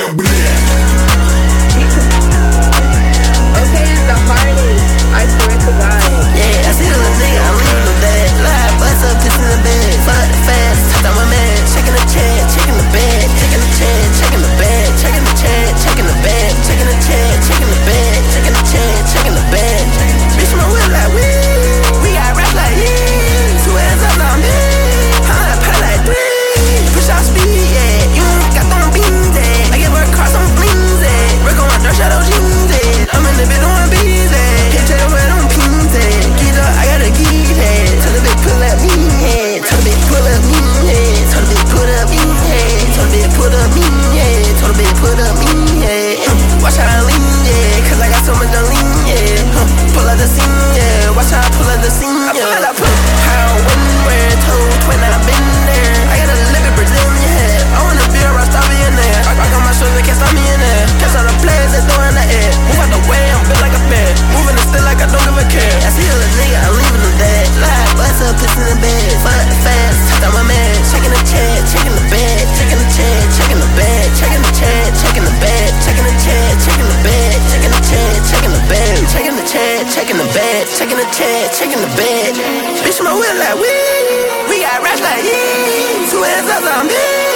Okay, it's the hardest. I swear to God. Yeah, I see a little nigga, I'm leaving him dead. Live, bust up, piss in the bed. Fuck the fast, touch on my man. Checking the chat, checking the bed. Checking the chat, checking the bed. Checking the chat, checking the bed. Checking the chat, checking the bed. Checking the chat, checking the bed. Bitch, my whip like wee. We got rap like yeah. 2 hands up, now I'm dead. I'm like pay like 3. Push out speed, yeah. You got them beans, yeah. I give her cars, some blings, yeah. Rick on my dirt, shadow jeans, yeah. I'm in the bed doing bees, yeah. Hit tail where them pins, yeah. Get up, I gotta get it. Tell the bitch pull up me, yeah. Tell the bitch pull up me, yeah. Tell the bitch put up me, yeah. Tell the bitch put up me, yeah. Tell the bitch put up me, yeah. Watch how I lean, yeah. Cause I got so much to lean, yeah. Pull up the scene, yeah. Watch how I pull up the scene, yeah. I put how, when, where, told, when I've been there. I got a living Brazilian head. I wanna be a rockstar billionaire. I got my shoulder, can't stop me in there. Catch all the players and throwing the air. Move out the way, I'm built like a bed. Moving it still like I don't give a care. I see a little nigga, I'm leaving him dead. Live, bust up, piss in the bed. Fuck the fast, touch on my man. Checking the chat, checking the bed. Checking the chat, checking the bed. Checking the chat, checking the bed. Checking the chat, checking the bed. Checking the chat, checking the bed. Checking the chat, checking the bed. Checking the chat, checking the bed. Bitch, my whip like wee. We got rats like yeah. 2 hands up, I'm big.